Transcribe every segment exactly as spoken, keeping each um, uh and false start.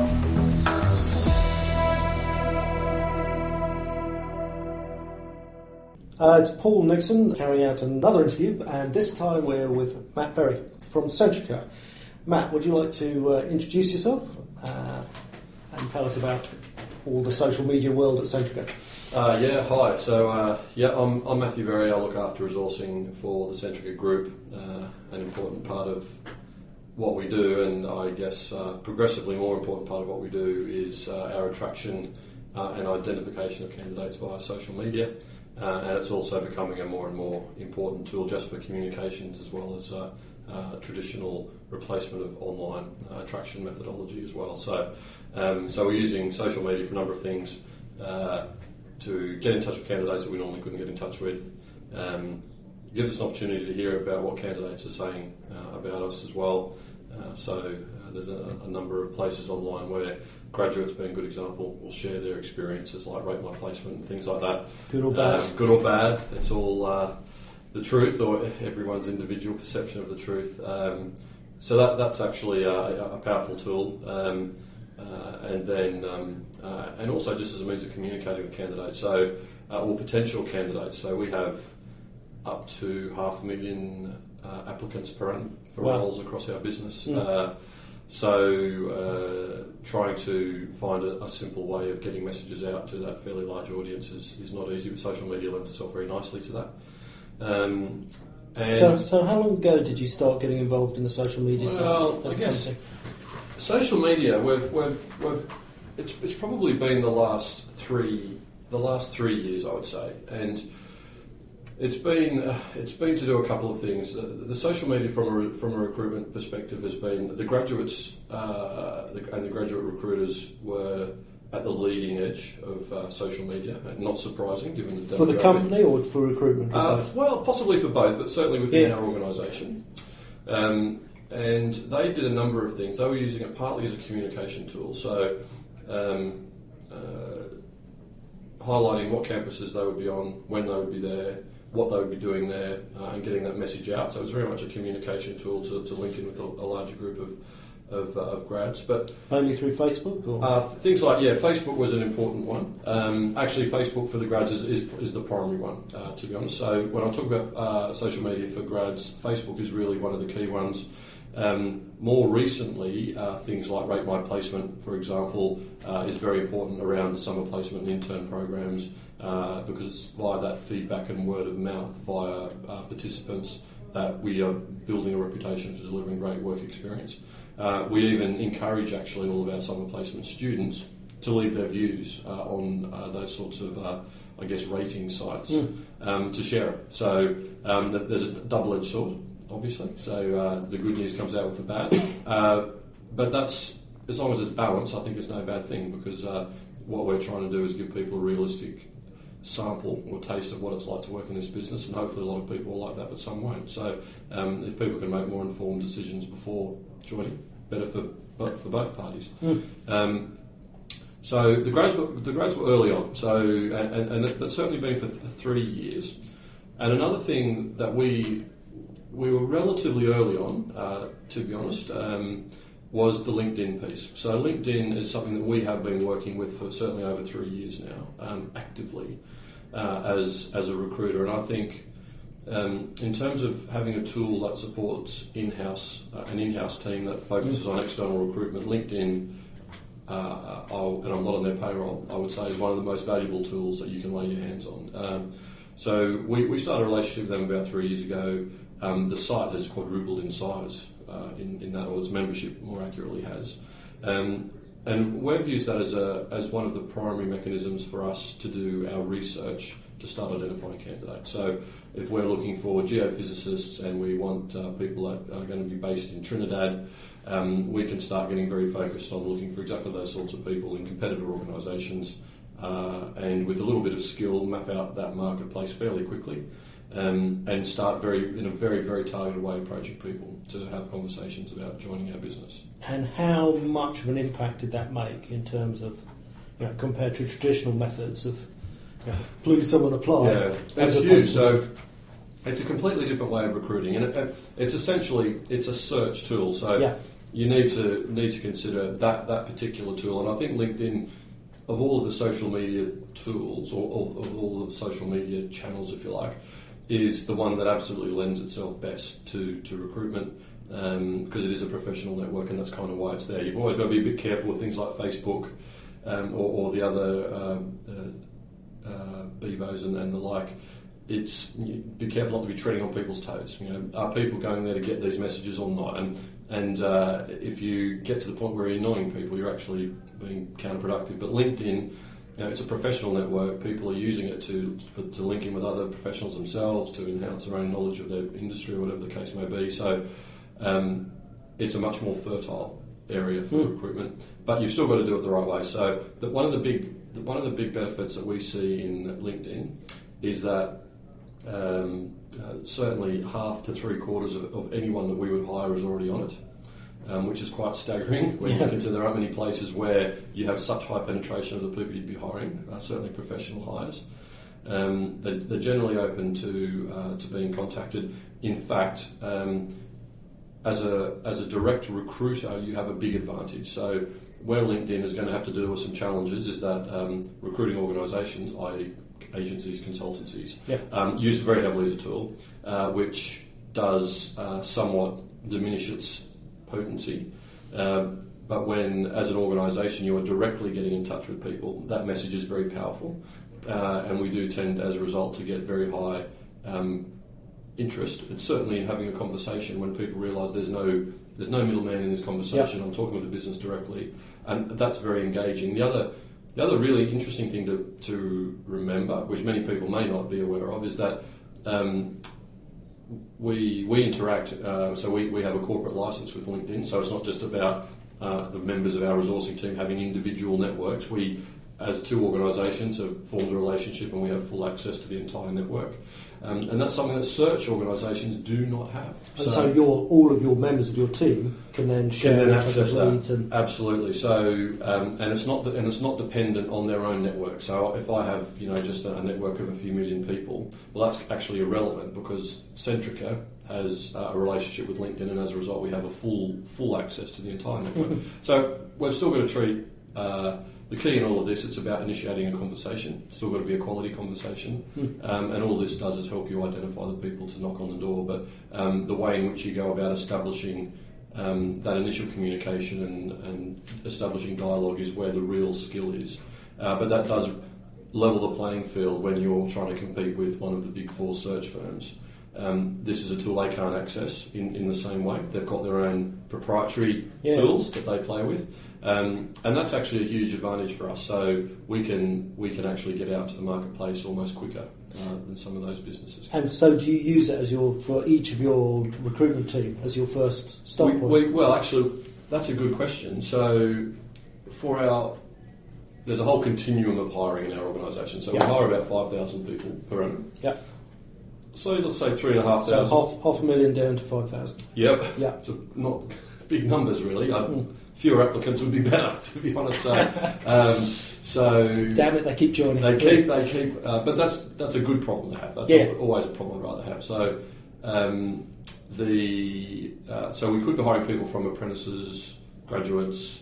Uh, it's Paul Nixon carrying out another interview, and this time we're with Matt Berry from Centrica. Matt, would you like to uh, introduce yourself uh, and tell us about all the social media world at Centrica? Uh, yeah, hi. So, uh, yeah, I'm, I'm Matthew Berry. I look after resourcing for the Centrica Group, uh, an important part of what we do, and I guess uh, progressively more important part of what we do is uh, our attraction uh, and identification of candidates via social media. Uh, and it's also becoming a more and more important tool just for communications as well as uh, uh, traditional replacement of online uh, attraction methodology as well. So, um, so we're using social media for a number of things uh, to get in touch with candidates that we normally couldn't get in touch with. Um, gives us an opportunity to hear about what candidates are saying uh, about us as well. Uh, so uh, there's a, a number of places online where graduates, being a good example, will share their experiences, like Rate My Placement and things like that. Good or bad? Um, good or bad. It's all uh, the truth, or everyone's individual perception of the truth. Um, so that that's actually a, a powerful tool. Um, uh, and then, um, uh, and also just as a means of communicating with candidates, so uh, or potential candidates. So we have up to half a million uh, applicants per annum for wow. roles across our business. Mm. Uh, So, uh, trying to find a, a simple way of getting messages out to that fairly large audience is, is not easy, but social media lends itself very nicely to that. Um, and so, so how long ago did you start getting involved in the social media well, side? I guess social media, we've, we've, we've, it's, it's probably been the last three, the last three years, I would say, and It's been uh, it's been to do a couple of things. Uh, the social media from a re- from a recruitment perspective has been the graduates uh, the, and the graduate recruiters were at the leading edge of uh, social media. Not surprising, given the for the company or for recruitment. Uh, well, possibly for both, but certainly within yeah. our organisation. Um, and they did a number of things. They were using it partly as a communication tool, so um, uh, highlighting what campuses they would be on, when they would be there, what they would be doing there, uh, and getting that message out. So it was very much a communication tool to, to link in with a, a larger group of of, uh, of grads. But only through Facebook, or uh, things like yeah, Facebook was an important one. Um, actually, Facebook for the grads is is, is the primary one, uh, to be honest. So when I talk about uh, social media for grads, Facebook is really one of the key ones. Um, more recently, uh, things like Rate My Placement, for example, uh, is very important around the summer placement and intern programs. Uh, because it's via that feedback and word of mouth via uh, participants that we are building a reputation for delivering great work experience. Uh, we even encourage actually all of our summer placement students to leave their views uh, on uh, those sorts of, uh, I guess, rating sites mm. um, to share it. So um, th- there's a double-edged sword, obviously. So uh, the good news comes out with the bad. Uh, but that's, as long as it's balanced, I think it's no bad thing, because uh, what we're trying to do is give people a realistic sample or taste of what it's like to work in this business, and hopefully a lot of people will like that, but some won't. So um, if people can make more informed decisions before joining, better for both, for both parties. Mm. Um, so the grads were, the grads were early on, so and, and, and that's certainly been for th- three years. And another thing that we we were relatively early on, uh, to be honest, um, was the LinkedIn piece. So LinkedIn is something that we have been working with for certainly over three years now, um, actively uh, as as a recruiter. And I think um, in terms of having a tool that supports in-house uh, an in-house team that focuses on external recruitment, LinkedIn, uh, I'll, and I'm not on their payroll, I would say is one of the most valuable tools that you can lay your hands on. Um, so we, we started a relationship with them about three years ago. Um, the site has quadrupled in size. Uh, in, in that, or its membership more accurately has. Um, and we've used that as a as one of the primary mechanisms for us to do our research to start identifying candidates. So if we're looking for geophysicists and we want uh, people that are going to be based in Trinidad, um, we can start getting very focused on looking for exactly those sorts of people in competitor organisations, uh, and with a little bit of skill, map out that marketplace fairly quickly. Um, and start very in a very, very targeted way approaching people to have conversations about joining our business. And how much of an impact did that make in terms of, you know, compared to traditional methods of, you know, please someone apply? Yeah, it's huge. So it's a completely different way of recruiting, and it, it's essentially it's a search tool. So yeah. you need to need to consider that that particular tool. And I think LinkedIn, of all of the social media tools, or, or of all of the social media channels, if you like, is the one that absolutely lends itself best to, to recruitment, um, because it is a professional network, and that's kind of why it's there. You've always got to be a bit careful with things like Facebook um, or, or the other um, uh, uh, Bebos and, and the like. It's be careful not to be treading on people's toes. You know, are people going there to get these messages or not? And and uh, if you get to the point where you're annoying people, you're actually being counterproductive. But LinkedIn, you know, it's a professional network. People are using it to for, to link in with other professionals themselves, to enhance their own knowledge of their industry or whatever the case may be. So um, it's a much more fertile area for mm. recruitment. But you've still got to do it the right way. So that one of the big one of the big benefits that we see in LinkedIn is that um, uh, certainly half to three quarters of, of anyone that we would hire is already on it. Um, which is quite staggering when yeah. you consider there aren't many places where you have such high penetration of the people you'd be hiring, uh, certainly professional hires. Um, they're, they're generally open to uh, to being contacted. In fact, um, as a as a direct recruiter, you have a big advantage. So where LinkedIn is going to have to deal with some challenges is that um, recruiting organisations, that is agencies, consultancies, yeah. um, use it very heavily as a tool, uh, which does uh, somewhat diminish its potency, um, but when, as an organisation, you are directly getting in touch with people, that message is very powerful, uh, and we do tend, as a result, to get very high um, interest. It's certainly in having a conversation when people realise there's no there's no middleman in this conversation. Yep. I'm talking with the business directly, and that's very engaging. The other the other really interesting thing to to remember, which many people may not be aware of, is that Um, We we interact, uh, so we, we have a corporate license with LinkedIn, so it's not just about uh, the members of our resourcing team having individual networks. We, as two organisations, have formed a relationship and we have full access to the entire network. Um, and that's something that search organisations do not have. And so, so your, all of your members of your team can then share can then access leads that. And Absolutely. So, um, and it's not and it's not dependent on their own network. So, if I have you know just a network of a few million people, well, that's actually irrelevant because Centrica has uh, a relationship with LinkedIn, and as a result, we have a full full access to the entire network. Mm-hmm. So, we've still got to treat. Uh, The key in all of this, it's about initiating a conversation. It's still got to be a quality conversation. Mm. Um, and all this does is help you identify the people to knock on the door. But um, the way in which you go about establishing um, that initial communication and, and establishing dialogue is where the real skill is. Uh, but that does level the playing field when you're trying to compete with one of the big four search firms. Um, this is a tool they can't access in, in the same way. They've got their own proprietary yeah. tools that they play with. Um, and that's actually a huge advantage for us. So we can we can actually get out to the marketplace almost quicker uh, than some of those businesses. And so, do you use it as your for each of your recruitment team as your first stop we, point? We, well, actually, that's a good question. So, for our there's a whole continuum of hiring in our organisation. So yep. we hire about five thousand people per annum. Yep. So let's say three and a half thousand. So half half a million down to five thousand. Yep. Yeah. So not big numbers really. I, mm. Fewer applicants would be better, to be honest. So, um, so damn it, they keep joining. They keep, they keep. Uh, but that's that's a good problem to have. That's yeah. always a problem I'd rather have. So, um, the uh, so we could be hiring people from apprentices, graduates,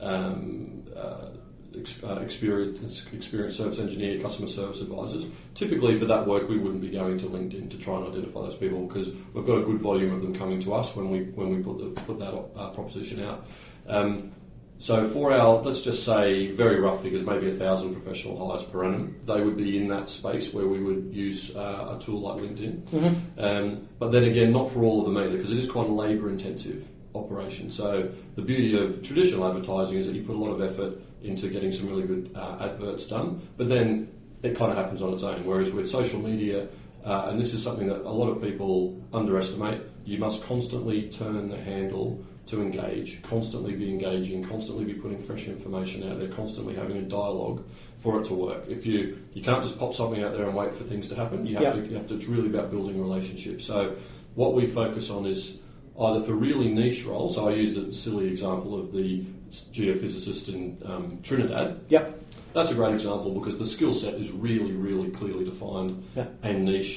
um, uh, ex, uh, experienced experienced service engineer, customer service advisors. Typically, for that work, we wouldn't be going to LinkedIn to try and identify those people because we've got a good volume of them coming to us when we when we put the, put that uh, proposition out. Um, so for our, let's just say very rough figures, maybe a thousand professional hires per annum, they would be in that space where we would use uh, a tool like LinkedIn. Mm-hmm. Um, but then again, not for all of them either, because it is quite a labour-intensive operation. So the beauty of traditional advertising is that you put a lot of effort into getting some really good uh, adverts done, but then it kind of happens on its own. Whereas with social media, uh, and this is something that a lot of people underestimate, you must constantly turn the handle to engage, constantly be engaging, constantly be putting fresh information out there, constantly having a dialogue for it to work. If you you can't just pop something out there and wait for things to happen. You have yep. to you have to. It's really about building relationships. So what we focus on is either for really niche roles. So I use the silly example of the geophysicist in um, Trinidad. Yep. That's a great example because the skill set is really really clearly defined yep. and niche.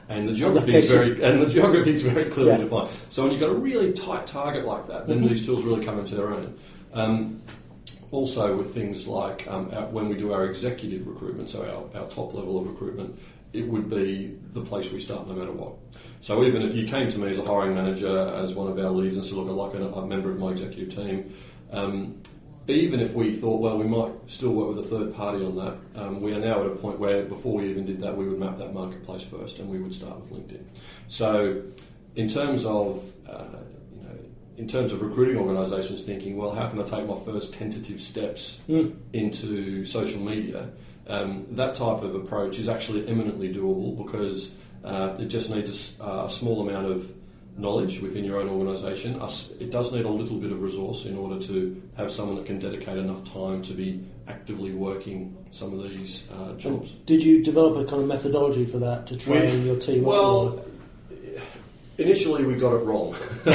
And the geography is very and the geography is very clearly Yeah. defined. So when you've got a really tight target like that, then Mhm. these tools really come into their own. Um, also, with things like um, our, when we do our executive recruitment, so our, our top level of recruitment, it would be the place we start no matter what. So even if you came to me as a hiring manager, as one of our leads, and said, "Look, I'd like a, a member of my executive team." Um, even if we thought, well, we might still work with a third party on that, um, we are now at a point where before we even did that, we would map that marketplace first, and we would start with LinkedIn. So, in terms of uh, you know, in terms of recruiting organisations thinking, well, how can I take my first tentative steps Mm. into social media? Um, that type of approach is actually eminently doable because uh, it just needs a, s- uh, a small amount of knowledge within your own organisation. Us- It does need a little bit of resource in order to have someone that can dedicate enough time to be actively working some of these uh, jobs. Did you develop a kind of methodology for that to train We- your team? up? Well, initially we got it wrong.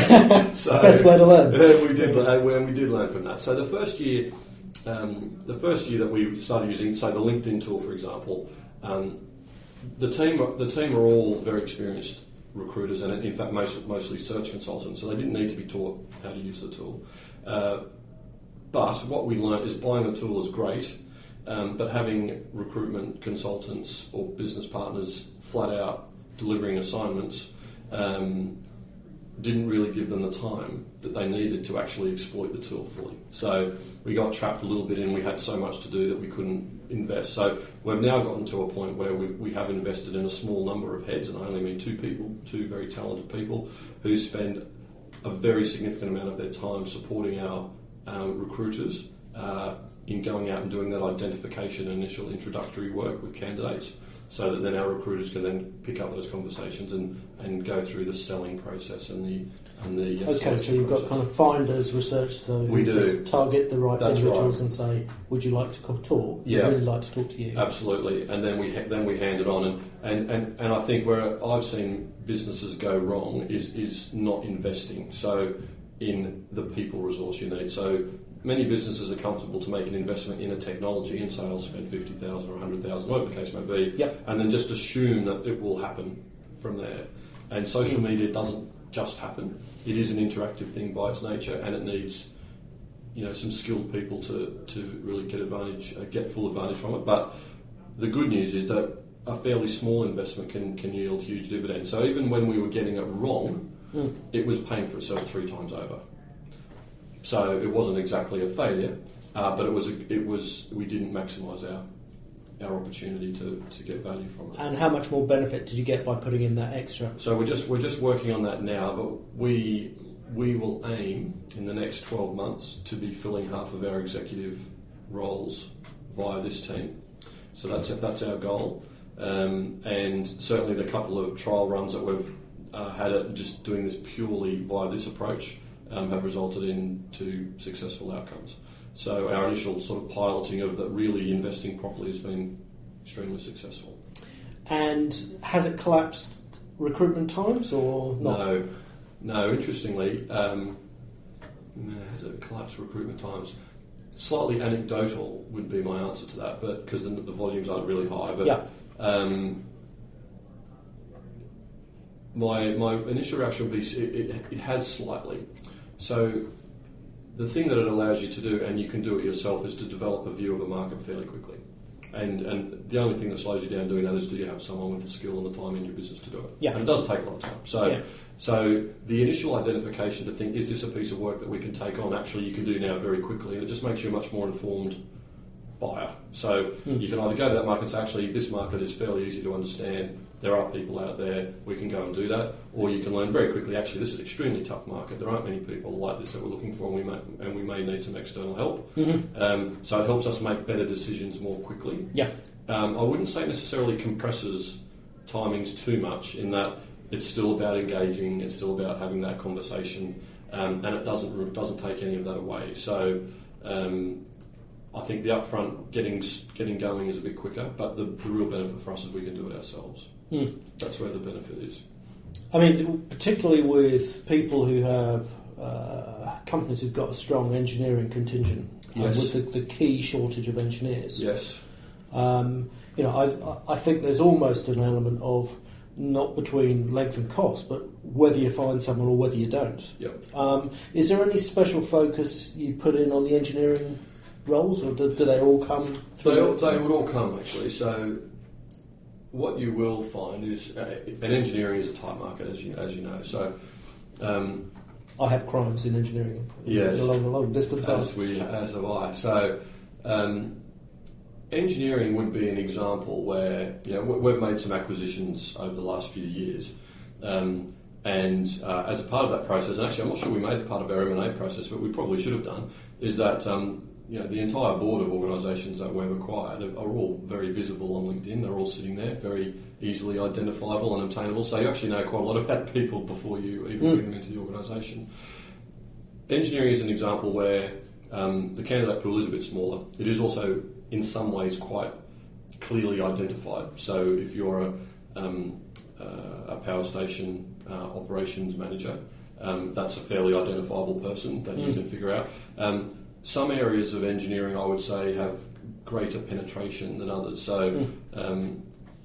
So Best way to learn. we did, uh, we we did learn from that. So the first year, um, the first year that we started using, say, the LinkedIn tool, for example, um, the team the team are all very experienced recruiters, and in fact most, mostly search consultants, so they didn't need to be taught how to use the tool. Uh, but what we learned is buying the tool is great, um, but having recruitment consultants or business partners flat out delivering assignments um, didn't really give them the time that they needed to actually exploit the tool fully. So we got trapped a little bit in, we had so much to do that we couldn't invest. So we've now gotten to a point where we've, we have invested in a small number of heads, and I only mean two people, two very talented people, who spend a very significant amount of their time supporting our um, recruiters uh, in going out and doing that identification and initial introductory work with candidates, so that then our recruiters can then pick up those conversations and, and go through the selling process and the and the uh, Okay, so you've got process. kind of finders research, so We you do. just target the right That's individuals right. and say, "Would you like to co- talk? Yeah. I'd really like to talk to you." Absolutely, and then we ha- then we hand it on, and, and, and, and I think where I've seen businesses go wrong is is not investing so in the people resource you need. So many businesses are comfortable to make an investment in a technology and say, "I'll spend fifty thousand or a hundred thousand, whatever the case may be," Yep. and then just assume that it will happen from there. And social media doesn't just happen; it is an interactive thing by its nature, and it needs, you know, some skilled people to, to really get advantage, uh, get full advantage from it. But the good news is that a fairly small investment can, can yield huge dividends. So even when we were getting it wrong, Mm. it was paying for itself three times over. So it wasn't exactly a failure, uh, but it was a, it was we didn't maximise our our opportunity to, to get value from it. And how much more benefit did you get by putting in that extra? So we're just we're just working on that now, but we we will aim in the next twelve months to be filling half of our executive roles via this team. So that's that's our goal, um, and certainly the couple of trial runs that we've uh, had at just doing this purely via this approach um, have resulted in two successful outcomes. So our initial sort of piloting of that really investing properly has been extremely successful. And has it collapsed recruitment times or not? No, no. Interestingly, um, no, has it collapsed recruitment times? Slightly anecdotal would be my answer to that, but because the, the volumes aren't really high. But Yeah. um, my my initial reaction would be it, it, it has slightly. So the thing that it allows you to do, and you can do it yourself, is to develop a view of a market fairly quickly. And and the only thing that slows you down doing that is, do you have someone with the skill and the time in your business to do it? Yeah. And it does take a lot of time. So Yeah. so the initial identification to think, is this a piece of work that we can take on? Actually, you can do now very quickly, and it just makes you a much more informed buyer. So Mm. you can either go to that market and say, actually, this market is fairly easy to understand. There are people out there, we can go and do that. Or you can learn very quickly, actually, this is an extremely tough market. There aren't many people like this that we're looking for, and we may, and we may need some external help. Mm-hmm. Um, so it helps us make better decisions more quickly. Yeah. Um, I wouldn't say necessarily compresses timings too much, in that it's still about engaging, it's still about having that conversation, um, and it doesn't it doesn't take any of that away. So um, I think the upfront getting getting going is a bit quicker, but the, the real benefit for us is we can do it ourselves. Mm. That's where the benefit is. I mean, particularly with people who have uh, companies who've got a strong engineering contingent, Yes. uh, with the, the key shortage of engineers. Yes. Um, you know, I, I think there's almost an element of not between length and cost, but whether you find someone or whether you don't. Yep. Um, is there any special focus you put in on the engineering roles, or do, do they all come through? They, all, they would all come, actually. So what you will find is, uh, and engineering is a tight market, as you, as you know. So um, I have crimes in engineering. Yes. In a long, long distance. As, we, as have I. So um, engineering would be an example where, you know, we've made some acquisitions over the last few years. Um, and uh, as a part of that process, and actually I'm not sure we made it part of our M and A process, but we probably should have done, is that um, you know, the entire board of organisations that we've acquired are, are all very visible on LinkedIn. They're all sitting there, very easily identifiable and obtainable. So you actually know quite a lot about people before you even Mm. bring them into the organisation. Engineering is an example where um, the candidate pool is a bit smaller. It is also, in some ways, quite clearly identified. So if you're a, um, uh, a power station uh, operations manager, um, that's a fairly identifiable person that Mm. you can figure out. Um, Some areas of engineering, I would say, have greater penetration than others. So, Mm. um,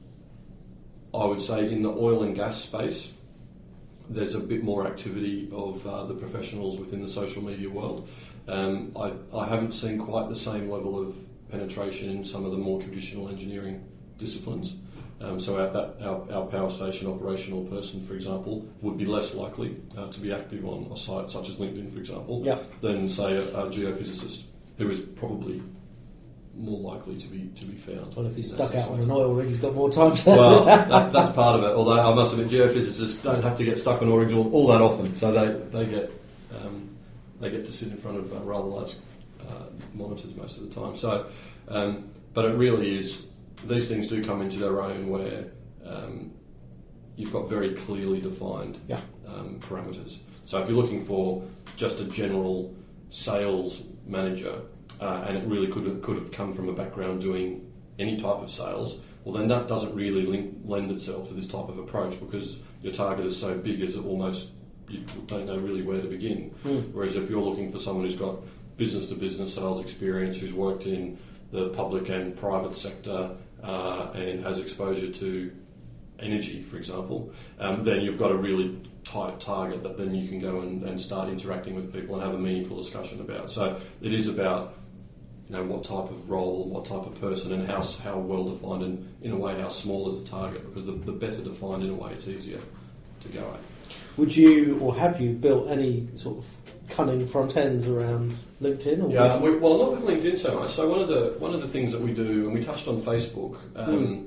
I would say in the oil and gas space, there's a bit more activity of uh, the professionals within the social media world. Um, I, I haven't seen quite the same level of penetration in some of the more traditional engineering disciplines. Um, so our, that, our, our power station operational person, for example, would be less likely uh, to be active on a site such as LinkedIn, for example, Yeah. than, say, a, a geophysicist, who is probably more likely to be to be found. Well, if he's in that stuck out on situation. an oil rig, he's got more time to... Well, that, that's part of it. Although I must admit, geophysicists don't have to get stuck on oil rigs all, all that often, so they they get um, they get to sit in front of uh, rather large uh, monitors most of the time. So, um, but it really is. These things do come into their own where um, you've got very clearly defined Yeah. um, parameters. So if you're looking for just a general sales manager, uh, and it really could have, could have come from a background doing any type of sales, well then that doesn't really link, lend itself to this type of approach, because your target is so big as it almost, you don't know really where to begin. Mm. Whereas if you're looking for someone who's got business-to-business sales experience, who's worked in the public and private sector, Uh, and has exposure to energy, for example, um, then you've got a really tight target that then you can go and, and start interacting with people and have a meaningful discussion about. So it is about, you know, what type of role, what type of person, and how how well defined, and in a way how small is the target, because the, the better defined, in a way, it's easier to go at. Would you, or have you, built any sort of cunning front ends around LinkedIn? Or Yeah, we, well, not with LinkedIn so much. So one of the one of the things that we do, and we touched on Facebook. Um, Mm.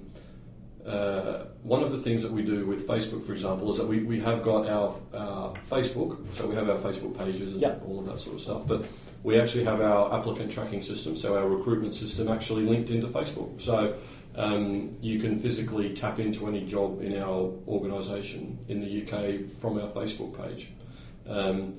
uh, one of the things that we do with Facebook, for example, is that we, we have got our uh, Facebook. So we have our Facebook pages and Yeah. all of that sort of stuff. But we actually have our applicant tracking system, so our recruitment system, actually linked into Facebook. So um, you can physically tap into any job in our organisation in the U K from our Facebook page. Um,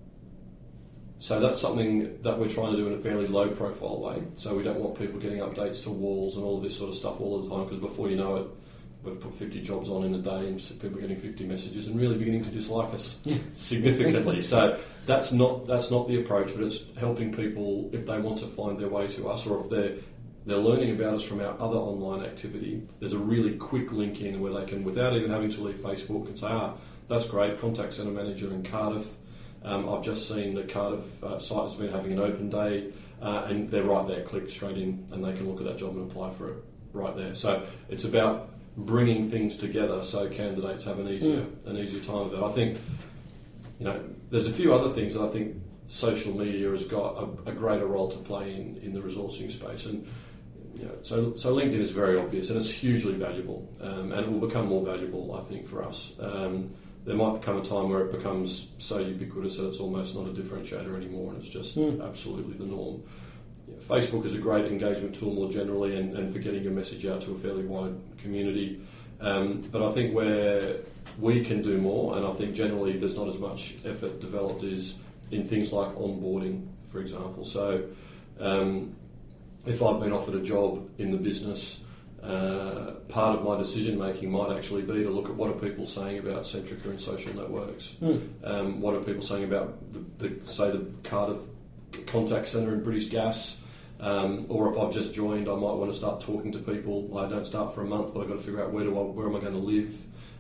So that's something that we're trying to do in a fairly low profile way. So we don't want people getting updates to walls and all of this sort of stuff all the time, because before you know it, we've put fifty jobs on in a day and people are getting fifty messages and really beginning to dislike us significantly. So that's not that's not the approach, but it's helping people if they want to find their way to us, or if they're they're learning about us from our other online activity. There's a really quick link in where they can, without even having to leave Facebook, and say, ah, that's great, contact centre manager in Cardiff. Um, I've just seen the Cardiff uh, site has been having an open day, uh, and they're right there, click straight in, and they can look at that job and apply for it right there. So it's about bringing things together so candidates have an easier mm. an easier time with it. I think, you know, there's a few other things that I think social media has got a, a greater role to play in, in the resourcing space, and you know, so so LinkedIn is very obvious and it's hugely valuable, um, and it will become more valuable, I think, for us. Um, There might become a time where it becomes so ubiquitous that it's almost not a differentiator anymore, and it's just mm. absolutely the norm. Yeah, Facebook is a great engagement tool more generally, and, and for getting your message out to a fairly wide community. Um, but I think where we can do more, and I think generally there's not as much effort developed, is in things like onboarding, for example. So um, if I've been offered a job in the business, Uh, part of my decision making might actually be to look at what are people saying about Centrica and social networks. Mm. Um, what are people saying about the, the say the Cardiff contact centre in British Gas, um, or if I've just joined, I might want to start talking to people. I don't start for a month, but I've got to figure out where do I, where am I going to live.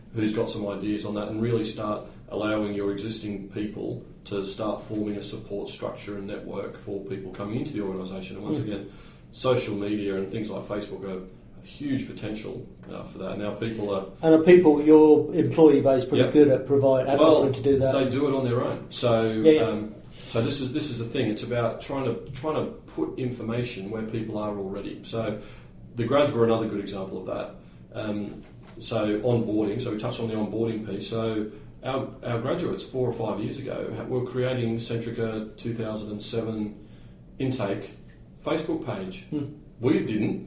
who's got some ideas on that, and really start allowing your existing people to start forming a support structure and network for people coming into the organisation. And once mm. again, social media and things like Facebook are a huge potential uh, for that. Now people are... And are people, your employee base, pretty yep. good at providing, at well, offering to do that? They do it on their own. So yeah, yeah. Um, so this is this is the thing. It's about trying to trying to put information where people are already. So the grads were another good example of that. Um, so onboarding, so we touched on the onboarding piece. So our, our graduates four or five years ago were creating Centrica two thousand seven intake Facebook page. Hmm. We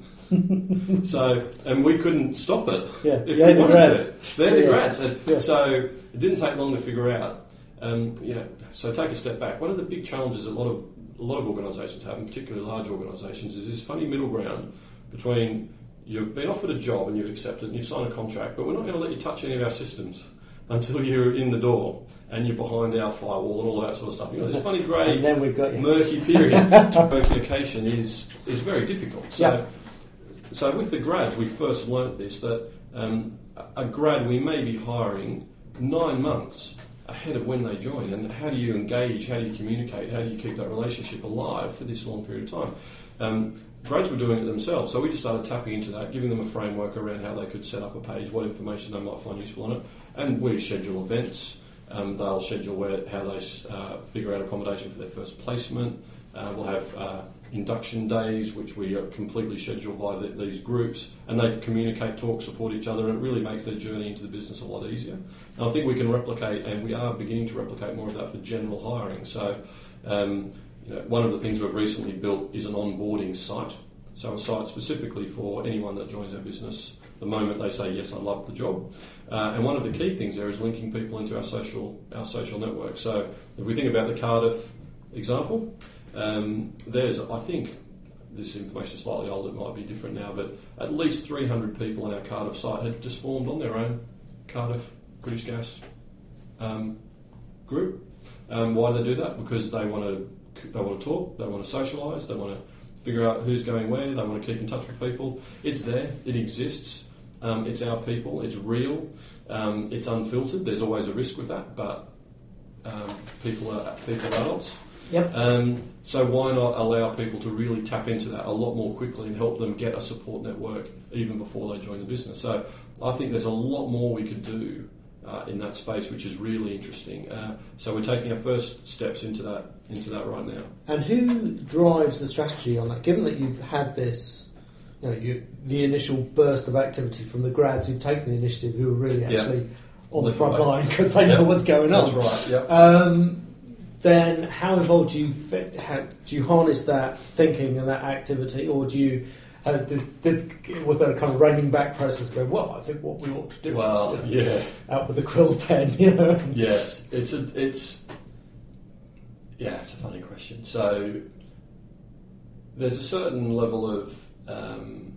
didn't. So, and we couldn't stop it yeah. if yeah, we the wanted grads. to. They're yeah. the grads. And yeah. So it didn't take long to figure out. Um, you know, so take a step back. One of the big challenges a lot of a lot of organisations have, and particularly large organisations, is this funny middle ground between you've been offered a job and you've accepted and you've signed a contract, but we're not going to let you touch any of our systems until you're in the door and you're behind our firewall and all that sort of stuff. You know, this funny grey, and then we've got you. murky period. Communication is is very difficult. So, yeah. so with the grads, we first learnt this, that um, a grad we may be hiring nine months ahead of when they join, and how do you engage, how do you communicate, how do you keep that relationship alive for this long period of time? Um, grads were doing it themselves, so we just started tapping into that, giving them a framework around how they could set up a page, what information they might find useful on it, and we schedule events. Um, they'll schedule where, how they uh, figure out accommodation for their first placement. Uh, we'll have uh, induction days, which we are completely scheduled by the, these groups, and they communicate, talk, support each other, and it really makes their journey into the business a lot easier. And I think we can replicate, and we are beginning to replicate more of that for general hiring. So, um, you know, one of the things we've recently built is an onboarding site. So a site specifically for anyone that joins our business the moment they say, yes, I love the job. Uh, and one of the key things there is linking people into our social our social network. So if we think about the Cardiff example, um, there's, I think, this information is slightly old, it might be different now, but at least three hundred people on our Cardiff site have just formed on their own Cardiff British Gas um, group. Um, why do they do that? Because they want to they want to talk, they want to socialise, they want to figure out who's going where, they want to keep in touch with people. It's there, it exists, um, it's our people, it's real, um, it's unfiltered. There's always a risk with that, but um, people are people are adults. Yep. Um, so why not allow people to really tap into that a lot more quickly and help them get a support network even before they join the business? So I think there's a lot more we could do uh, in that space, which is really interesting. Uh, so we're taking our first steps into that into that right now. And who drives the strategy on that? Given that you've had this, you know, you, the initial burst of activity from the grads who've taken the initiative, who are really actually yeah. on the front line because they know yep. what's going on. That's right. Yep. Um, then how involved do you th- how, do you harness that thinking and that activity, or do you uh, did, did, was there a kind of reining back process going, well, I think what we ought to do well, is you know, yeah. out with the quill pen, you know? Yes, it's a it's yeah, it's a funny question. So there's a certain level of um,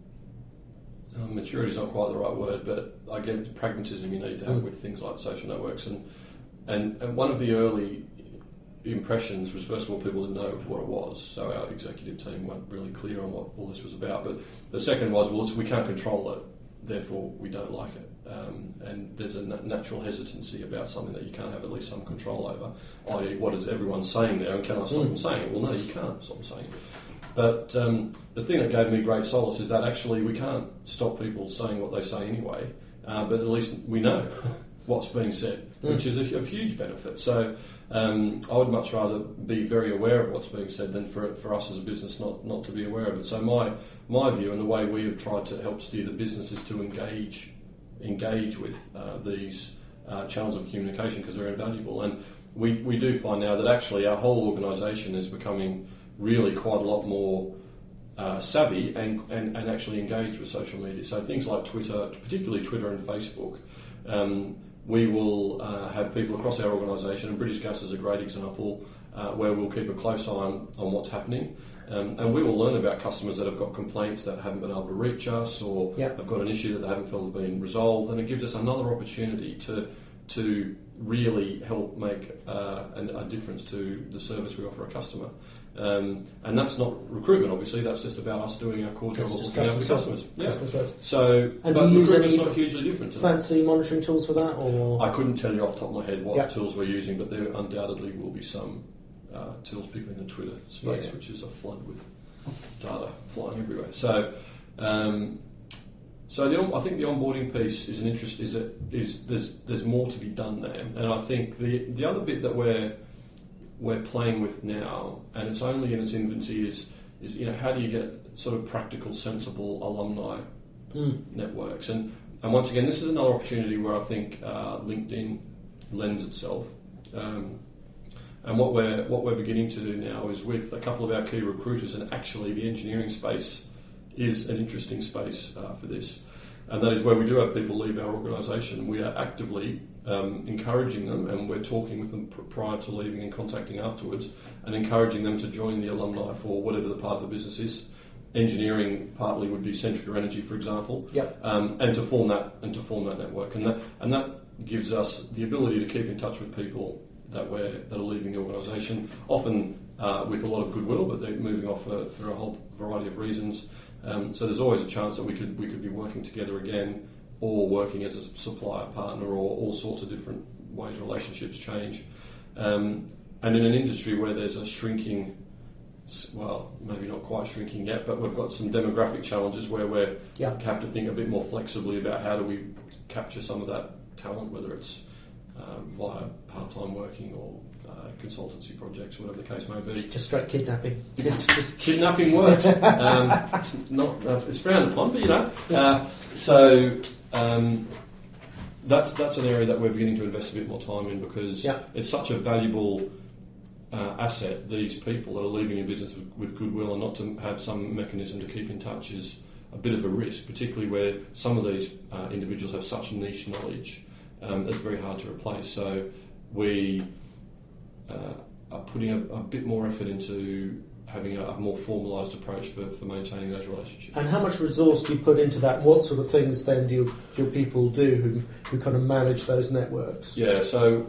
uh, maturity is not quite the right word, but I get pragmatism you need to have mm. with things like social networks, and, and and one of the early impressions was, first of all, people didn't know what it was, so our executive team weren't really clear on what all this was about. But the second was, well, we can't control it, therefore we don't like it. Um, and there's a natural hesitancy about something that you can't have at least some control over, that is, what is everyone saying there, and can I stop mm. them saying it? Well, no, you can't stop them saying it. But um, the thing that gave me great solace is that actually we can't stop people saying what they say anyway, uh, but at least we know what's being said, mm. which is a, a huge benefit. So um, I would much rather be very aware of what's being said than for for us as a business not, not to be aware of it. So my my view and the way we have tried to help steer the business is to engage engage with uh, these uh, channels of communication, because they're invaluable. And we, we do find now that actually our whole organisation is becoming really quite a lot more uh, savvy and, and, and actually engaged with social media. So things like Twitter, particularly Twitter and Facebook, um, we will uh, have people across our organisation, and British Gas is a great example, uh, where we'll keep a close eye on, on what's happening. Um, and we will learn about customers that have got complaints that haven't been able to reach us, or yep. have got an issue that they haven't felt has been resolved, and it gives us another opportunity to to really help make uh, an, a difference to the service we offer a customer. Um, and that's not recruitment, obviously. That's just about us doing our core job of looking after customers. Yeah. Customer service. So, and but do you use recruitment's any not hugely different. To fancy that. monitoring tools for that, or I couldn't tell you off the top of my head what yeah. tools we're using, but there undoubtedly will be some uh, tools, particularly in the Twitter space, yeah. which is a flood with data flying everywhere. So, um, so the, I think the onboarding piece is an interest. Is it is there's there's more to be done there, and I think the the other bit that we're we're playing with now, and it's only in its infancy, is is you know how do you get sort of practical, sensible alumni mm. networks, and and once again, this is another opportunity where I think uh, LinkedIn lends itself. Um, and what we're what we're beginning to do now is with a couple of our key recruiters, and actually the engineering space is an interesting space uh, for this, and that is where we do have people leave our organisation. We are actively um, encouraging them, and we're talking with them pr- prior to leaving and contacting afterwards, and encouraging them to join the alumni for whatever the part of the business is. Engineering partly would be Centrica Energy, for example, yep. um, and to form that and to form that network, and that and that gives us the ability to keep in touch with people that we're that are leaving the organisation, often uh, with a lot of goodwill, but they're moving off for, for a whole variety of reasons. Um, so there's always a chance that we could we could be working together again, or working as a supplier partner, or all sorts of different ways relationships change. Um, and in an industry where there's a shrinking, well, maybe not quite shrinking yet, but we've got some demographic challenges where we yeah. have to think a bit more flexibly about how do we capture some of that talent, whether it's uh, via part-time working or Uh, consultancy projects, whatever the case may be. Just straight kidnapping. Kidnapping works. um, it's not. Uh, it's frowned upon, but you know. Uh, so um, that's that's an area that we're beginning to invest a bit more time in, because yeah. it's such a valuable uh, asset. These people that are leaving your business with, with goodwill, and not to have some mechanism to keep in touch is a bit of a risk, particularly where some of these uh, individuals have such niche knowledge um, that's very hard to replace. So we. Uh, are putting a, a bit more effort into having a, a more formalised approach for, for maintaining those relationships. And how much resource do you put into that? What sort of things then do, you, do your people do who, who kind of manage those networks? Yeah, so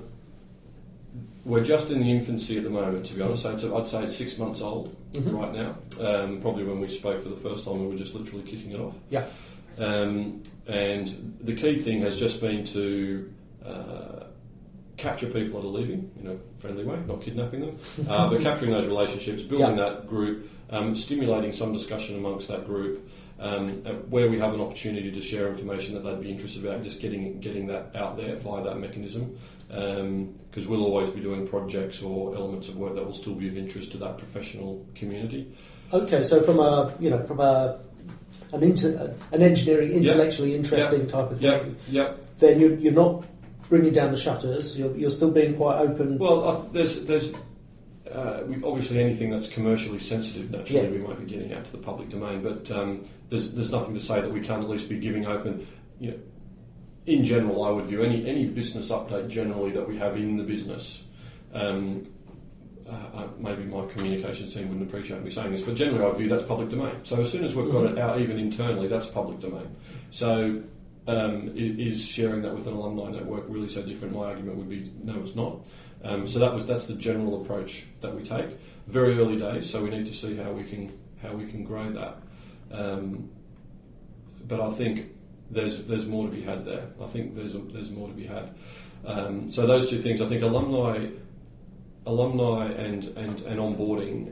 we're just in the infancy at the moment, to be honest. So it's, I'd say it's six months old mm-hmm. right now. Um, probably when we spoke for the first time, we were just literally kicking it off. Yeah. Um, and the key thing has just been to Uh, capture people that are leaving in a friendly way, not kidnapping them, uh, but capturing those relationships, building yeah. that group, um, stimulating some discussion amongst that group, um, where we have an opportunity to share information that they'd be interested about, just getting getting that out there via that mechanism, because um, we'll always be doing projects or elements of work that will still be of interest to that professional community. Okay, so from a you know from a an inter, an engineering intellectually yep. interesting yep. type of thing, yep. Yep. then you're, you're not bringing down the shutters. You're, you're still being quite open. Well, uh, there's there's uh, we, obviously anything that's commercially sensitive. Naturally, yeah. we won't be getting out to the public domain. But um, there's there's nothing to say that we can't at least be giving open. You know, in general, I would view any any business update generally that we have in the business. Um, uh, maybe my communications team wouldn't appreciate me saying this, but generally, I view that's public domain. So as soon as we've got mm-hmm. it out, even internally, that's public domain. So. Um, is sharing that with an alumni network really so different? My argument would be no, it's not. Um, so that was that's the general approach that we take. Very early days, so we need to see how we can how we can grow that. Um, but I think there's there's more to be had there. I think there's a, there's more to be had. Um, so those two things, I think, alumni, alumni and and, and onboarding.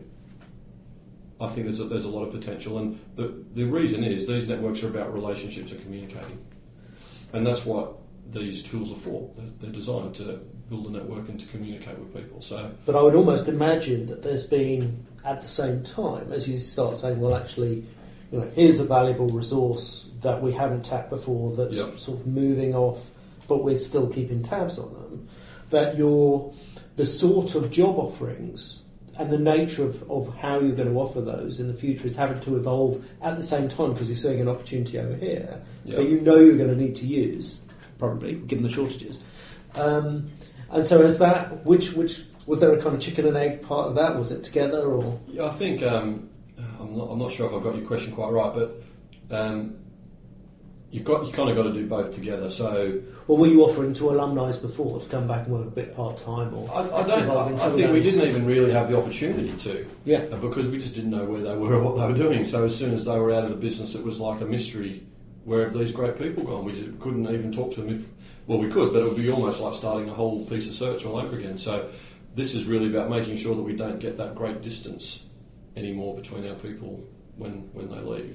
I think there's a, there's a lot of potential, and the the reason is these networks are about relationships and communicating. And that's what these tools are for. They're, they're designed to build a network and to communicate with people. So, but I would almost imagine that there's been, at the same time, as you start saying, well, actually, you know, here's a valuable resource that we haven't tapped before that's yep. sort of moving off, but we're still keeping tabs on them, that your the sort of job offerings and the nature of, of how you're going to offer those in the future is having to evolve at the same time, because you're seeing an opportunity over here yep. that you know you're going to need to use, probably, given the shortages. Um, and so is that, which, which, was there a kind of chicken and egg part of that? Was it together, or? Yeah, I think, um, I'm not, I'm not sure if I got your question quite right, but um, you've got you kind of got to do both together. So, well, were you offering to alumni before to come back and work a bit part time, or I, I don't. I, I think we didn't even really have the opportunity to, yeah, because we just didn't know where they were or what they were doing. So as soon as they were out of the business, it was like a mystery. Where have these great people gone? We just couldn't even talk to them. If well, we could, but it would be almost like starting a whole piece of search all over again. So this is really about making sure that we don't get that great distance anymore between our people when when they leave.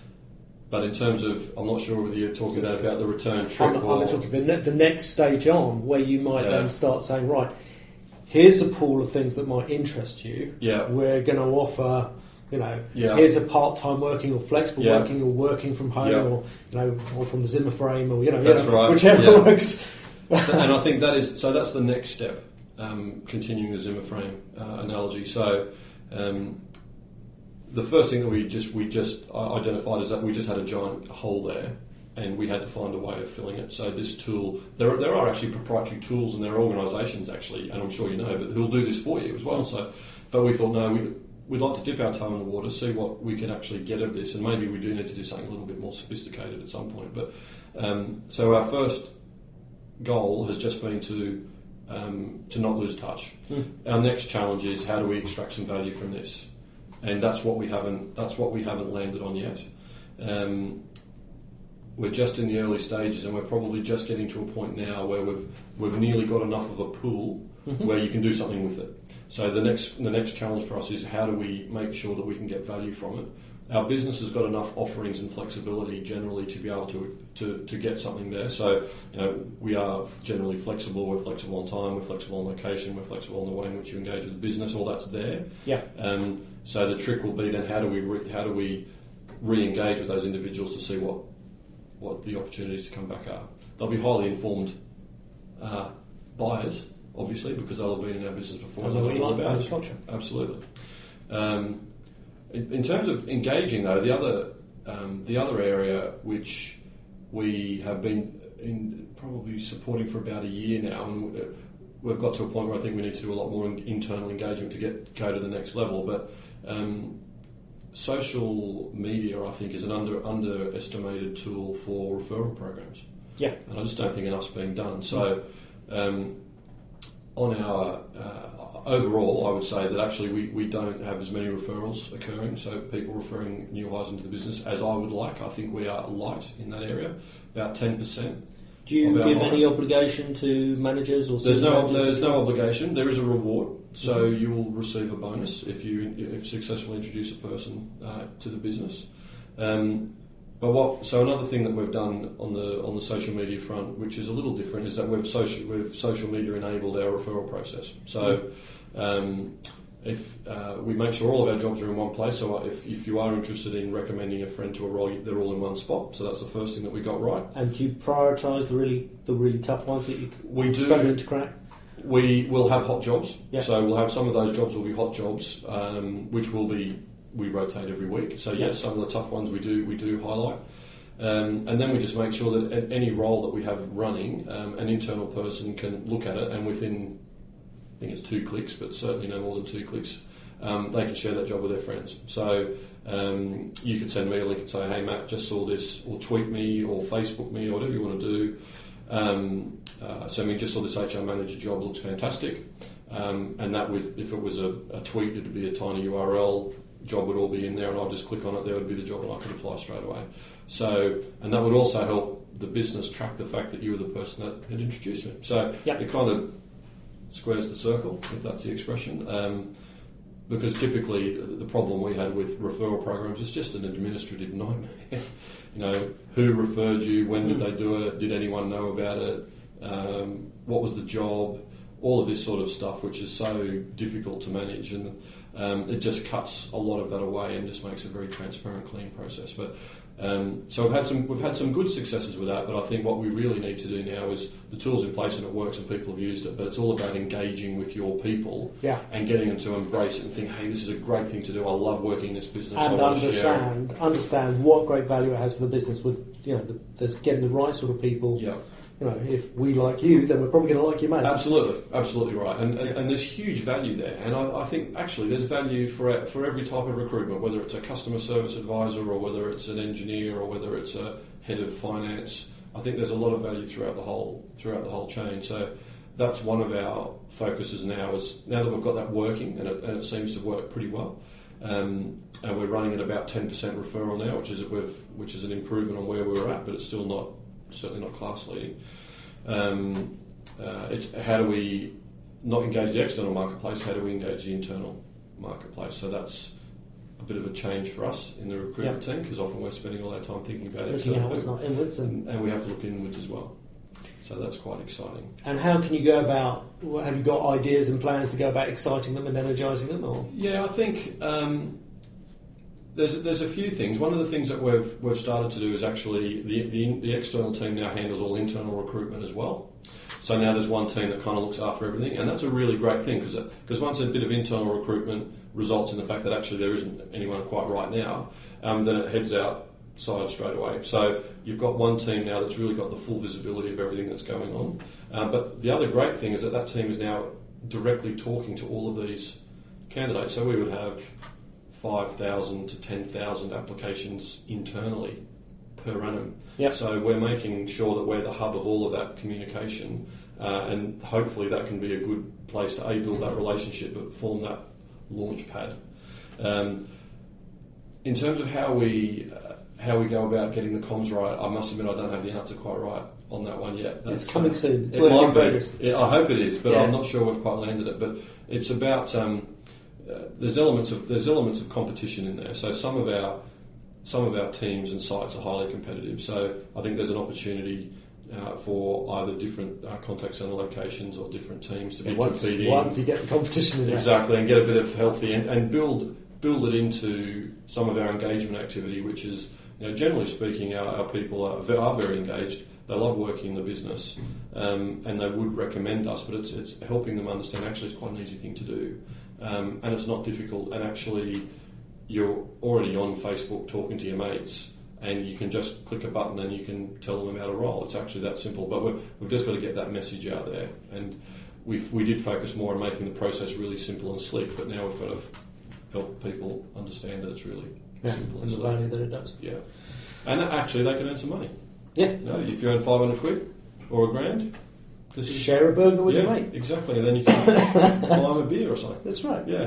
But in terms of, I'm not sure whether you're talking about, about the return trip I'm, or... I'm talking the, ne- the next stage on, where you might Yeah. then start saying, right, here's a pool of things that might interest you. Yeah. We're going to offer, you know, Yeah. here's a part-time working or flexible Yeah. working or working from home Yeah. or, you know, or from the Zimmer frame or, you know, That's you know right. whichever Yeah. works. And I think that is, so that's the next step, um, continuing the Zimmer frame uh, analogy. So um, the first thing that we just we just identified is that we just had a giant hole there, and we had to find a way of filling it. So this tool, there are, there are actually proprietary tools, and there are organisations actually, and I'm sure you know, but who'll do this for you as well. So, but we thought no, we we'd like to dip our toe in the water, see what we can actually get of this, and maybe we do need to do something a little bit more sophisticated at some point. But um, so our first goal has just been to um, to not lose touch. Mm. Our next challenge is how do we extract some value from this, and that's what we haven't that's what we haven't landed on yet. Um, we're just in the early stages, and we're probably just getting to a point now where we've we've nearly got enough of a pool mm-hmm. where you can do something with it. So the next the next challenge for us is how do we make sure that we can get value from it. Our business has got enough offerings and flexibility generally to be able to, to, to get something there. So, you know, we are generally flexible. We're flexible on time. We're flexible on location. We're flexible in the way in which you engage with the business. All that's there. Yeah. Um, so the trick will be then how do we re, how do we re-engage with those individuals to see what what the opportunities to come back are. They'll be highly informed uh, buyers, obviously, because they'll have been in our business before. And they we know all like about that it. culture. Absolutely. Um, In, in terms of engaging, though, the other um, the other area which we have been in probably supporting for about a year now, and we've got to a point where I think we need to do a lot more in, internal engagement to get go to the next level. But um, social media, I think, is an under underestimated tool for referral programs. Yeah, and I just don't think enough's being done. So um, on our uh, overall, I would say that actually we, we don't have as many referrals occurring, so people referring new hires into the business as I would like. I think we are light in that area, about ten percent. Do you give any obligation to managers or there's no managers? there's no obligation. There is a reward, so mm-hmm. you will receive a bonus if you if successfully introduce a person uh, to the business. Um, But what? So another thing that we've done on the on the social media front, which is a little different, is that we've social we've social media enabled our referral process. So um, if uh, we make sure all of our jobs are in one place, so if, if you are interested in recommending a friend to a role, they're all in one spot. So that's the first thing that we got right. And do you prioritise the really the really tough ones that you we do struggling to crack? We will have hot jobs. Yeah. So we'll have some of those jobs will be hot jobs, um, which will be. We rotate every week, so yes, some of the tough ones we do we do highlight, um, and then we just make sure that at any role that we have running, um, an internal person can look at it, and within, I think it's two clicks, but certainly no more than two clicks, um, they can share that job with their friends. So um, you could send me a link and say, "Hey Matt, just saw this," or tweet me, or Facebook me, or whatever you want to do. Um, uh, so I mean, just saw this H R manager job, looks fantastic, um, and that with if it was a, a tweet, it'd be a tiny U R L. Job would all be in there, and I'd just click on it. There would be the job, and I could apply straight away. So, and that would also help the business track the fact that you were the person that had introduced me. So yep. It kind of squares the circle, if that's the expression. Um, because typically the problem we had with referral programs is just an administrative nightmare. You know, who referred you? When did they do it? Did anyone know about it? Um, what was the job? All of this sort of stuff, which is so difficult to manage, and um, it just cuts a lot of that away and just makes a very transparent, clean process. But um, so we've had some we've had some good successes with that. But I think what we really need to do now is the tool's in place and it works and people have used it. But it's all about engaging with your people yeah. and getting them to embrace it and think, hey, this is a great thing to do. I love working in this business. And I want understand to share. understand what great value it has for the business with you know the, the getting the right sort of people. Yeah. you know, if we like you, then we're probably going to like your mate. Absolutely, absolutely right. And, and, Yeah. and there's huge value there. And I, I think actually there's value for for every type of recruitment, whether it's a customer service advisor or whether it's an engineer or whether it's a head of finance. I think there's a lot of value throughout the whole throughout the whole chain. So that's one of our focuses now. Is now that we've got that working and it, and it seems to work pretty well. Um, and we're running at about ten percent referral now, which is we've, which is an improvement on where we were at, but it's still not certainly not class leading. Um, uh, it's how do we not engage the external marketplace? How do we engage the internal marketplace? So that's a bit of a change for us in the recruitment yep. team, because often we're spending all our time thinking about looking external outwards, people, not inwards, and, and we have to look inwards as well. So that's quite exciting. And how can you go about? Have you got ideas and plans to go about exciting them and energising them? Or yeah, I think um, there's there's a few things. One of the things that we've we've started to do is actually the the, the external team now handles all internal recruitment as well. So now there's one team that kind of looks after everything, and that's a really great thing because because once a bit of internal recruitment results in the fact that actually there isn't anyone quite right now, um, then it heads out. Side straight away. So you've got one team now that's really got the full visibility of everything that's going on. Um, but the other great thing is that that team is now directly talking to all of these candidates. So we would have five thousand to ten thousand applications internally per annum. Yep. So we're making sure that we're the hub of all of that communication, uh, and hopefully that can be a good place to A, build that relationship, but form that launch pad. Um, in terms of how we uh, how we go about getting the comms right, I must admit I don't have the answer quite right on that one yet. That's, it's coming soon. It's it work in might progress. be. Yeah, I hope it is, but yeah. I'm not sure we've quite landed it. But it's about um, uh, there's elements of there's elements of competition in there. So some of our some of our teams and sites are highly competitive. So I think there's an opportunity uh, for either different uh, contact centre locations or different teams to be once, competing. Once you get the competition in exactly, and get a bit of healthy and, and build build it into some of our engagement activity, which is. You know, generally speaking, our, our people are, are very engaged. They love working in the business, um, and they would recommend us. But it's it's helping them understand actually it's quite an easy thing to do, um, and it's not difficult. And actually, you're already on Facebook talking to your mates, and you can just click a button and you can tell them about a role. It's actually that simple. But we're, we've just got to get that message out there. And we we did focus more on making the process really simple and sleek. But now we've got to f- help people understand that it's really. Yeah, and the value that it does. Yeah, and actually they can earn some money. Yeah, you know, if you earn five hundred quid or a grand, this is share a burger with yeah, your mate. Exactly, and then you can buy them a beer or something. That's right. Yeah.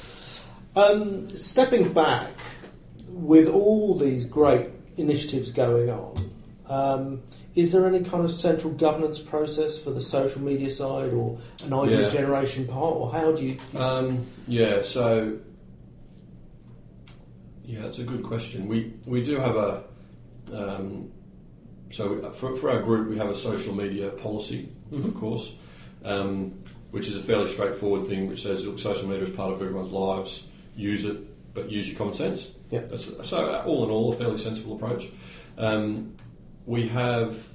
Um, stepping back, with all these great initiatives going on, um, is there any kind of central governance process for the social media side, or an idea yeah. generation part, or how do you? Um, yeah. So. Yeah, that's a good question. We we do have a um, so for for our group we have a social media policy, mm-hmm. of course, um, which is a fairly straightforward thing, which says look, social media is part of everyone's lives. Use it, but use your common sense. Yeah. That's, so all in all, a fairly sensible approach. Um, we have,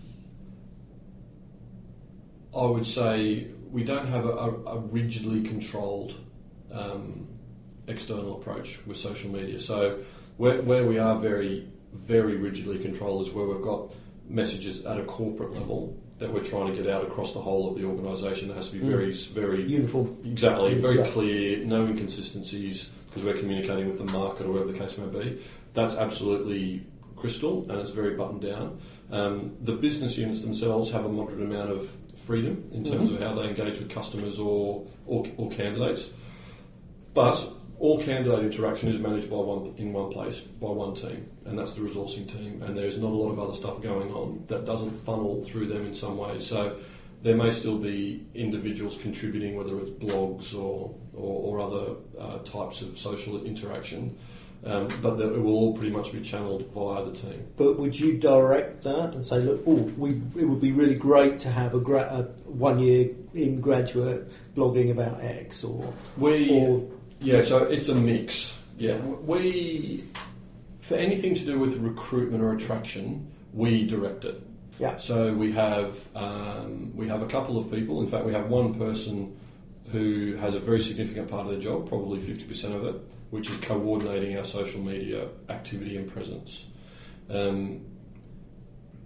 I would say, we don't have a, a, a rigidly controlled. Um, external approach with social media. So where, where we are very, very rigidly controlled is where we've got messages at a corporate level that we're trying to get out across the whole of the organisation. It has to be very, mm. very... uniform. Exactly, very yeah. clear, no inconsistencies, because we're communicating with the market or whatever the case may be. That's absolutely crystal, and it's very buttoned down. Um, the business units themselves have a moderate amount of freedom in terms mm-hmm. of how they engage with customers or, or, or candidates. But all candidate interaction is managed by one in one place, by one team, and that's the resourcing team. And there's not a lot of other stuff going on that doesn't funnel through them in some ways. So there may still be individuals contributing, whether it's blogs or or, or other uh, types of social interaction, um, but the, it will all pretty much be channeled via the team. But would you direct that and say, look, oh, we, it would be really great to have a, gra- a one year in graduate blogging about X, or we. Or, Yeah, so it's a mix. Yeah, we for anything to do with recruitment or attraction, we direct it. Yeah. So we have um, we have a couple of people. In fact, we have one person who has a very significant part of their job, probably fifty percent of it, which is coordinating our social media activity and presence. Um,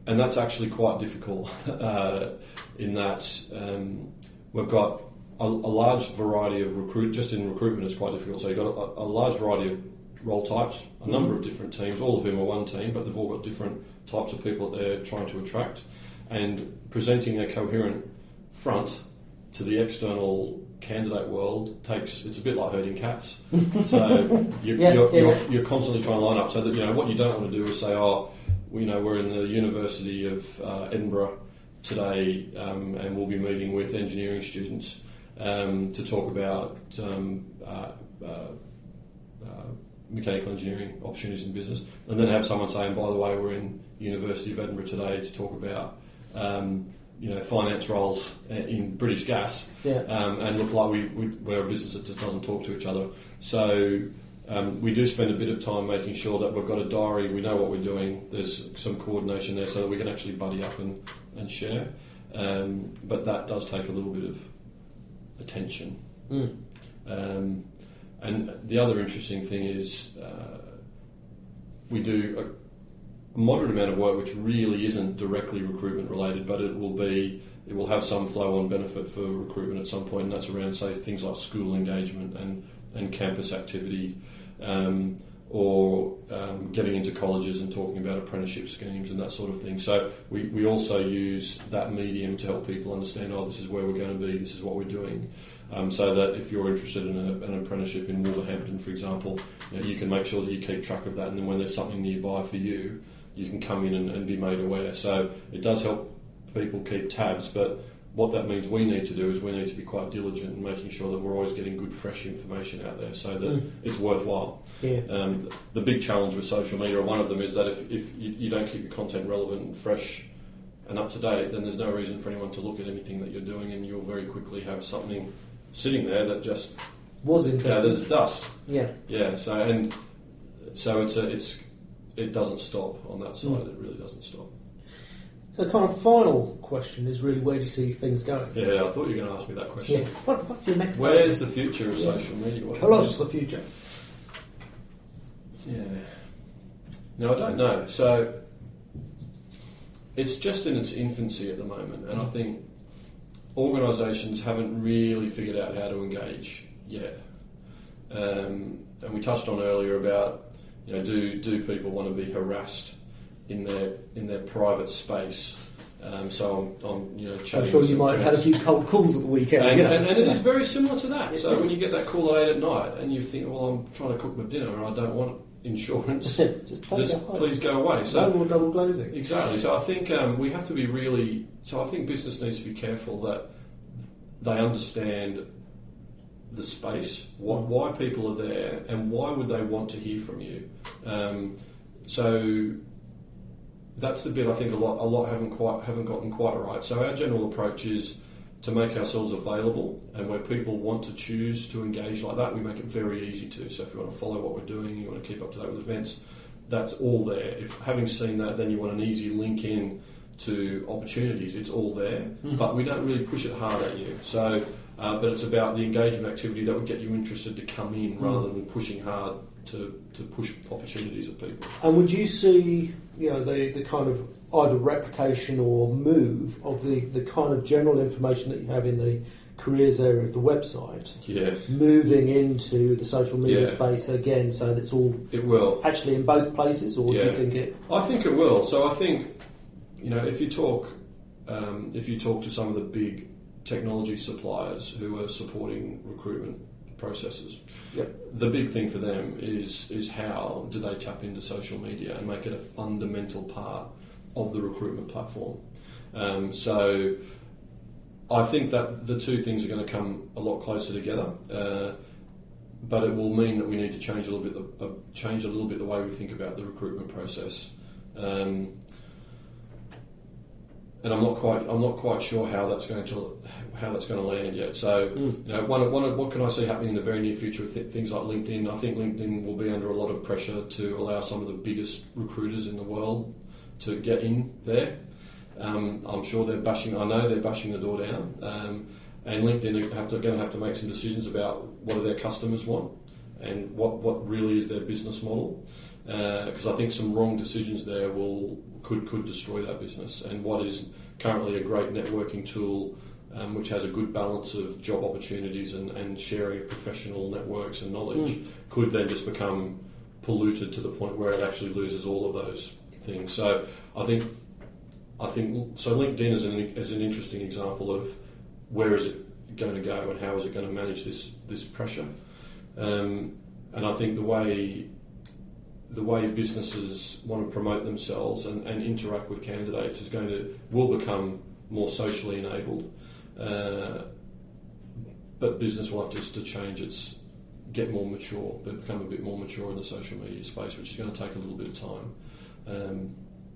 and that's actually quite difficult uh, in that um, we've got a, a large variety of recruit. Just in recruitment, it's quite difficult. So you've got a, a large variety of role types, a number of different teams, all of whom are one team, but they've all got different types of people that they're trying to attract, and presenting a coherent front to the external candidate world takes, it's a bit like herding cats. So you, yeah, you're, yeah. you're, you're constantly trying to line up so that, you know, what you don't want to do is say, oh, you know, we're in the University of uh, Edinburgh today um, and we'll be meeting with engineering students um, to talk about um, uh, uh, uh, mechanical engineering opportunities in business, and then have someone saying, by the way, we're in University of Edinburgh today to talk about um, you know, finance roles in British Gas, yeah. um, and look like we, we, we're a business that just doesn't talk to each other. So um, we do spend a bit of time making sure that we've got a diary, we know what we're doing, there's some coordination there so that we can actually buddy up and, and share. Um, but that does take a little bit of attention. Mm. Um, and the other interesting thing is uh, we do a a moderate amount of work which really isn't directly recruitment related, but it will be, it will have some flow on benefit for recruitment at some point, and that's around, say, things like school engagement and, and campus activity, um, or um, getting into colleges and talking about apprenticeship schemes and that sort of thing. So we, we also use that medium to help people understand, oh, this is where we're going to be, this is what we're doing. Um, so that if you're interested in a, an apprenticeship in Wolverhampton, for example, you know, you can make sure that you keep track of that, and then when there's something nearby for you, you can come in and, and be made aware. So it does help people keep tabs, but what that means we need to do is we need to be quite diligent in making sure that we're always getting good, fresh information out there so that mm. it's worthwhile. Yeah. Um, the big challenge with social media, one of them, is that if, if you, you don't keep your content relevant and fresh and up to date, then there's no reason for anyone to look at anything that you're doing, and you'll very quickly have something sitting there that just was interesting. gathers dust. Yeah. Yeah. So and so it's a, it's it doesn't stop on that side. Mm. It really doesn't stop. So, kind of final question is really, where do you see things going? Yeah, I thought you were going to ask me that question. Yeah. What, what's your next? Where's the future of yeah. social media? What Tell us the future. Yeah. No, I don't know. So it's just in its infancy at the moment, and I think organisations haven't really figured out how to engage yet. Um, and we touched on earlier about, you know, do do people want to be harassed in their in their private space? Um, so I'm, I'm, you know, I'm sure you might have had a few cold calls at the weekend. And, you know? and, and it is very similar to that. So when you get that call at eight at night and you think, well, I'm trying to cook my dinner and I don't want insurance, just take just it home. Please go away. So no more double glazing. Exactly. So I think um, we have to be really. So I think business needs to be careful that they understand the space, what, why people are there, and why would they want to hear from you. Um, so that's the bit I think a lot a lot haven't quite haven't gotten quite right. So our general approach is to make ourselves available, and where people want to choose to engage like that, we make it very easy to. So if you want to follow what we're doing, you want to keep up to date with events, that's all there. If having seen that, then you want an easy link in to opportunities, it's all there, mm-hmm. but we don't really push it hard at you. So, uh, but it's about the engagement activity that would get you interested to come in, mm-hmm. rather than pushing hard to, to push opportunities at people. And would you see, you know, the, the kind of either replication or move of the, the kind of general information that you have in the careers area of the website, yeah, moving into the social media yeah. space again, so that's all it will actually in both places, or yeah. do you think it? I think it will. So I think, you know, if you talk, um, if you talk to some of the big technology suppliers who are supporting recruitment processes, yep. the big thing for them is is how do they tap into social media and make it a fundamental part of the recruitment platform. Um, so I think that the two things are going to come a lot closer together, uh, but it will mean that we need to change a little bit, the, uh, change a little bit the way we think about the recruitment process. Um, And I'm not quite, I'm not quite sure how that's going to, how that's going to land yet. So, mm. you know, one, one, what can I see happening in the very near future with th- things like LinkedIn? I think LinkedIn will be under a lot of pressure to allow some of the biggest recruiters in the world to get in there. Um, I'm sure they're bashing. I know they're bashing the door down. Um, and LinkedIn are have to, going to have to make some decisions about what do their customers want and what, what really is their business model. because uh, I think some wrong decisions there will could could destroy that business. And what is currently a great networking tool, um, which has a good balance of job opportunities and, and sharing of professional networks and knowledge, mm. could then just become polluted to the point where it actually loses all of those things. So I think I think so. LinkedIn is an is an interesting example of where is it going to go and how is it going to manage this this pressure. Um, and I think the way the way businesses want to promote themselves and, and interact with candidates is going to will become more socially enabled. Uh, but business will have to, to change its get more mature, but become a bit more mature in the social media space, which is going to take a little bit of time. Um,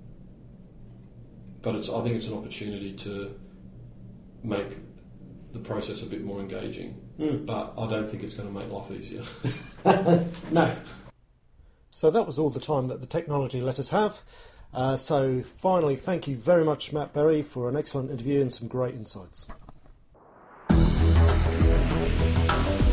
but it's I think it's an opportunity to make the process a bit more engaging. Mm. But I don't think it's going to make life easier. No. So that was all the time that the technology let us have. Uh, so finally, thank you very much, Matt Berry, for an excellent interview and some great insights.